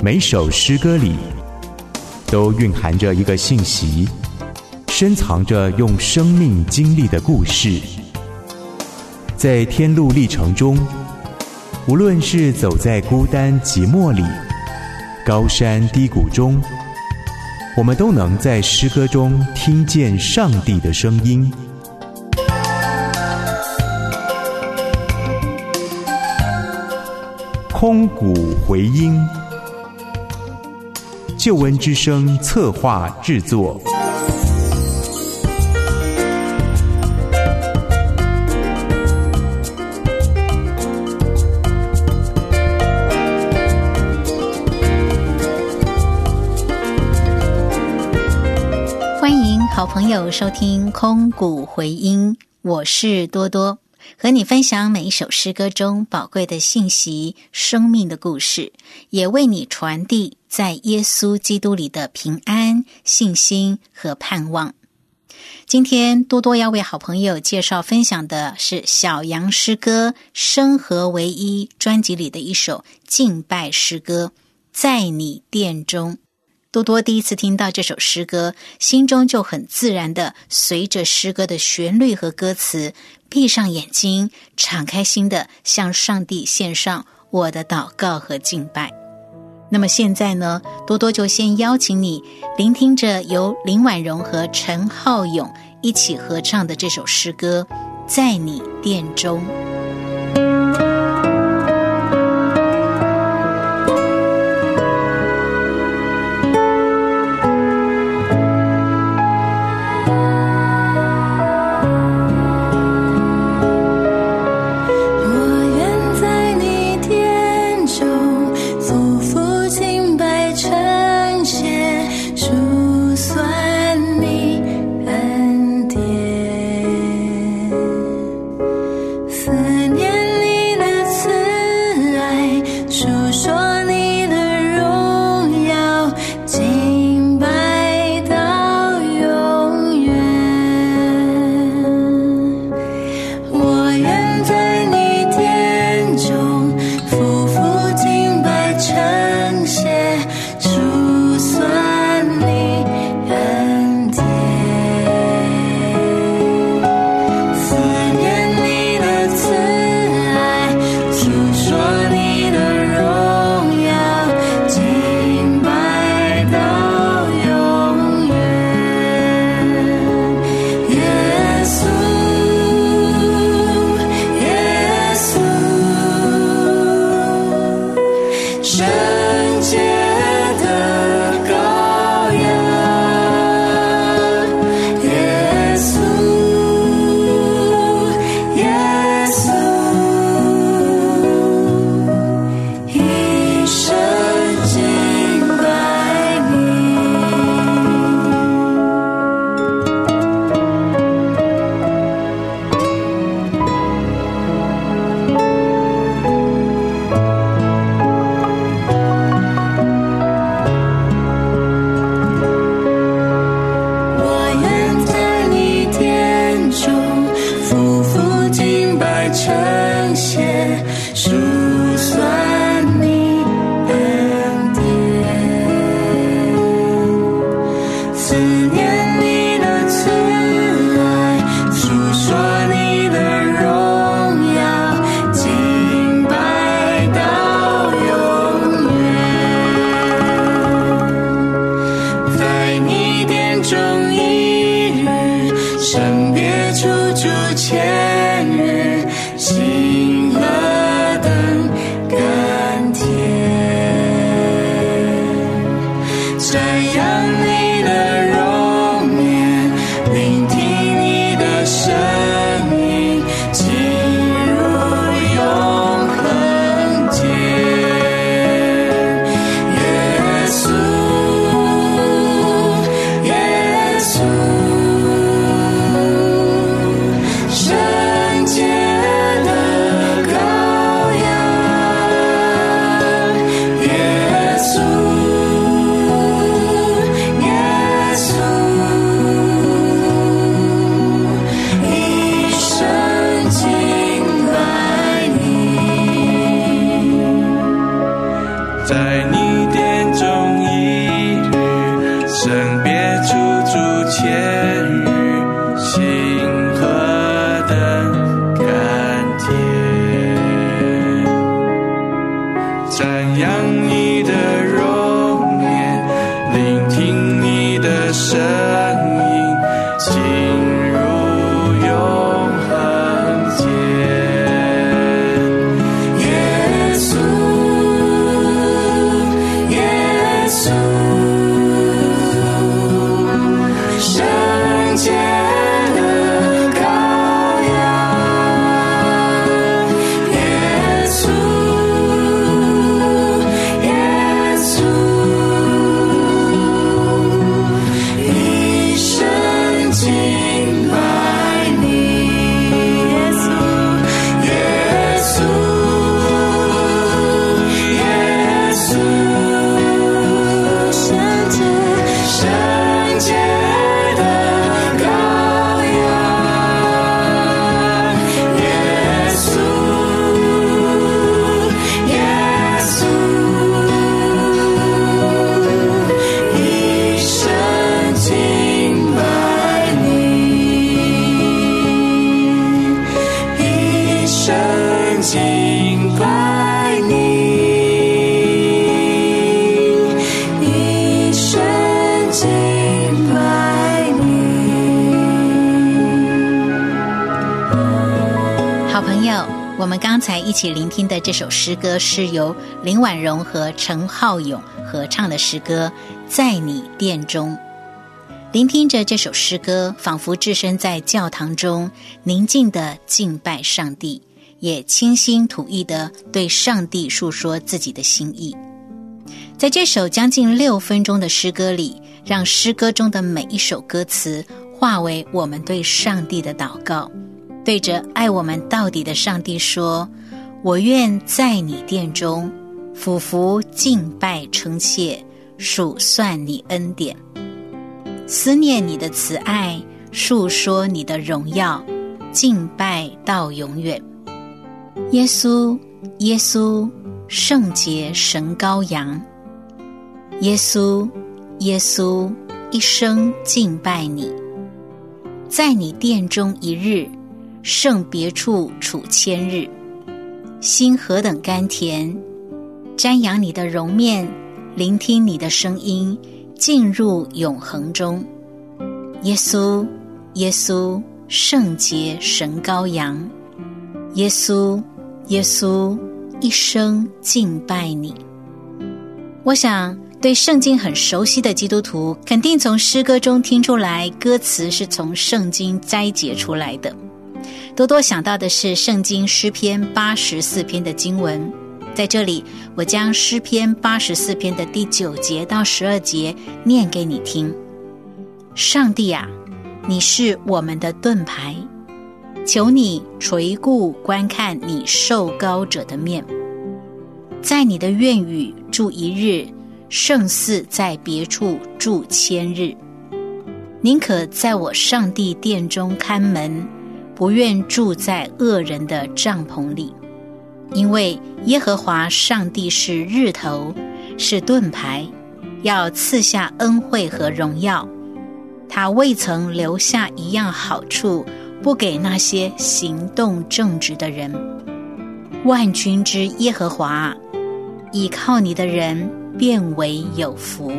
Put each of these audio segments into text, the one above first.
每首诗歌里都蕴含着一个信息，深藏着用生命经历的故事。在天路历程中，无论是走在孤单寂寞里，高山低谷中，我们都能在诗歌中听见上帝的声音。空谷回音，救恩之声策划制作。 欢迎好朋友收听空谷回音，我是多多，和你分享每一首诗歌中宝贵的信息、生命的故事，也为你传递在耶稣基督里的平安、信心和盼望。今天多多要为好朋友介绍分享的是小杨诗歌生和唯一专辑里的一首敬拜诗歌，在你殿中。多多第一次听到这首诗歌，心中就很自然地随着诗歌的旋律和歌词，闭上眼睛，敞开心地向上帝献上我的祷告和敬拜。那么现在呢，多多就先邀请你聆听着由林婉容和陈浩勇一起合唱的这首诗歌，在你殿中。 圣洁的敬拜你，一生敬拜你。 好朋友，我们刚才一起聆听的这首诗歌是由林婉容和陈浩勇合唱的诗歌《在你殿中》。聆听着这首诗歌，仿佛置身在教堂中，宁静地敬拜上帝，也倾心吐意地对上帝述说自己的心意。在这首将近6分钟的诗歌里，让诗歌中的每一首歌词化为我们对上帝的祷告，对着爱我们到底的上帝说：我愿在你殿中俯伏敬拜称谢，数算你恩典，思念你的慈爱，述说你的荣耀，敬拜到永远。耶稣，耶稣，圣洁神羔羊，耶稣，耶稣，一生敬拜你。在你殿中一日，胜别处处千日。心何等甘甜，瞻仰你的容面，聆听你的声音，进入永恒中。耶稣，耶稣，圣洁神羔羊，耶稣，耶稣，一生敬拜你。我想对圣经很熟悉的基督徒，肯定从诗歌中听出来，歌词是从圣经摘节出来的。多多想到的是圣经诗篇84篇的经文，在这里我将诗篇84篇的第9节到12节念给你听。上帝啊，你是我们的盾牌，求你垂顾观看你受膏者的面。在你的院宇住一日，胜似在别处住千日。宁可在我上帝殿中看门，不愿住在恶人的帐篷里。因为耶和华上帝是日头，是盾牌，要赐下恩惠和荣耀。他未曾留下一样好处，不给那些行动正直的人。万军之耶和华，倚靠你的人便为有福。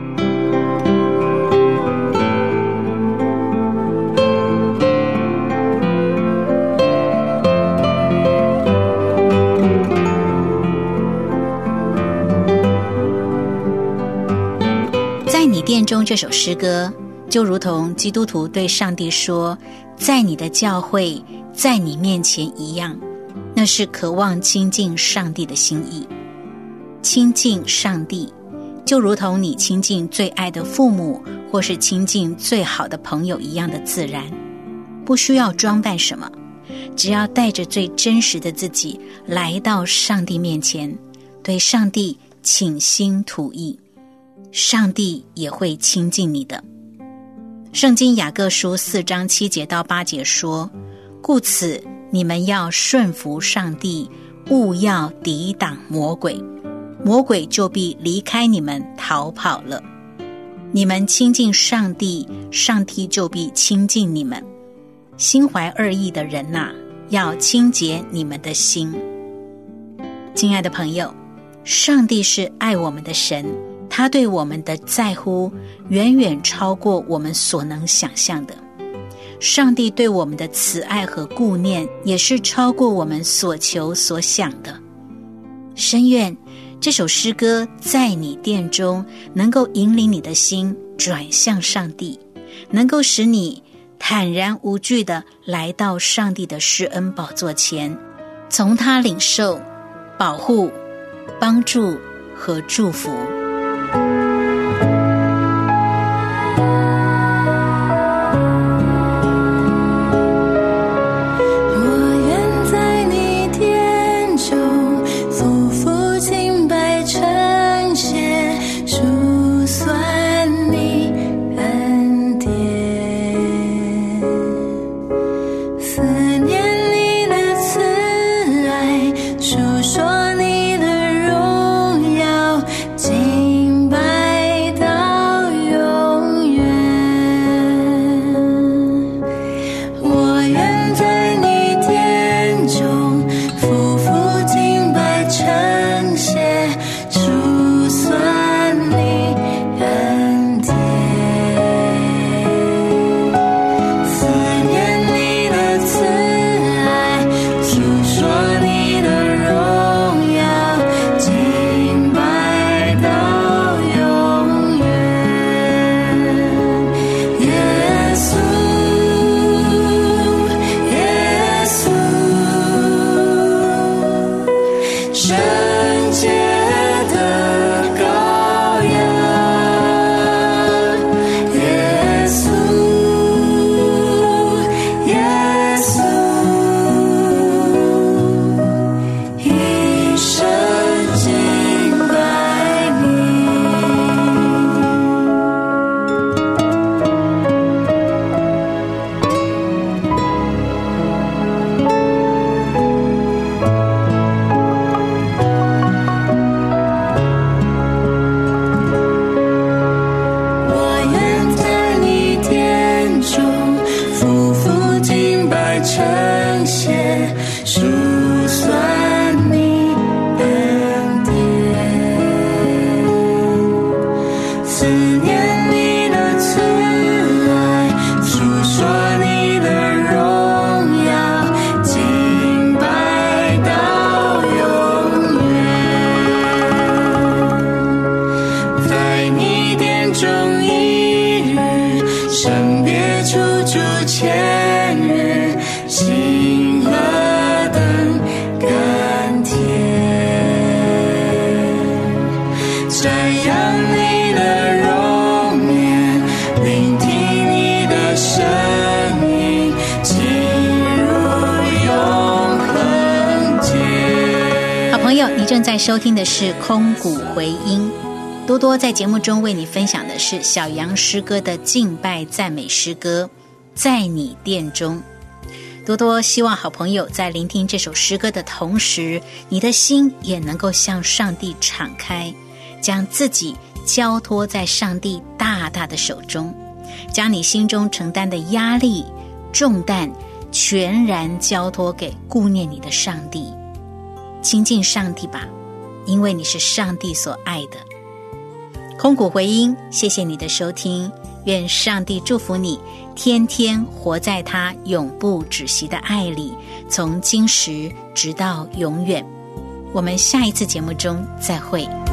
在你殿中这首诗歌，就如同基督徒对上帝说，在你的教会，在你面前一样，那是渴望亲近上帝的心意。亲近上帝，就如同你亲近最爱的父母，或是亲近最好的朋友一样的自然，不需要装扮什么，只要带着最真实的自己来到上帝面前，对上帝倾心吐意，上帝也会亲近你的。圣经雅各书4章7节到8节说：故此你们要顺服上帝，勿要抵挡魔鬼，魔鬼就必离开你们逃跑了。你们亲近上帝，上帝就必亲近你们。心怀二意的人啊，要清洁你们的心。亲爱的朋友，上帝是爱我们的神，他对我们的在乎远远超过我们所能想象的。上帝对我们的慈爱和顾念也是超过我们所求所想的。深愿这首诗歌在你殿中能够引领你的心转向上帝，能够使你坦然无惧地来到上帝的施恩宝座前，从他领受保护、帮助和祝福。 述说你的荣耀， 称谢，数算你恩典，思念你的慈爱，诉说你的荣耀，敬拜到永远。在你殿中一日，神别处住千日，心何等甘甜，瞻仰你的容颜，聆听你的声音，进入永恒间。 好朋友，你正在收听的是空谷回音。多多在节目中为你分享的是小杨诗歌的敬拜赞美诗歌，在你殿中。多多希望好朋友在聆听这首诗歌的同时，你的心也能够向上帝敞开，将自己交托在上帝大大的手中，将你心中承担的压力重担全然交托给顾念你的上帝。亲近上帝吧，因为你是上帝所爱的。空谷回音，谢谢你的收听，愿上帝祝福你，天天活在他永不止息的爱里，从今时直到永远。我们下一次节目中再会。